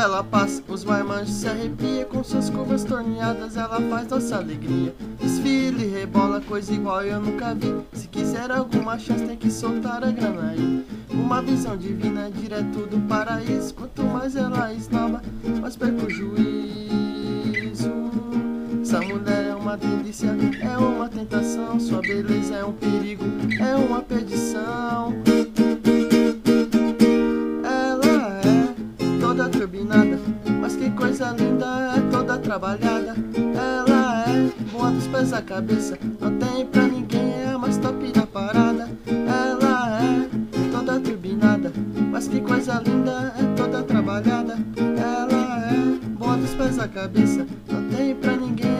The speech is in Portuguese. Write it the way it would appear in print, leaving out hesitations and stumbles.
ela passa, os marmanjos se arrepia. Com suas curvas torneadas ela faz nossa alegria. Desfile, rebola, coisa igual eu nunca vi. Se quiser alguma chance tem que soltar a grana aí. Uma visão divina, direto do paraíso. Quanto mais ela esnoba, mais perco o juízo. Essa mulher é uma delícia, é uma tentação. Sua beleza é um perigo, é uma perdição. Ela é toda turbinada, mas que coisa linda, é toda trabalhada. Ela é boa dos pés à cabeça, não tem pra ninguém, é a mais top da parada. Ela é toda turbinada, mas que coisa linda, é toda trabalhada. Ela é boa dos pés à cabeça, não tem pra ninguém,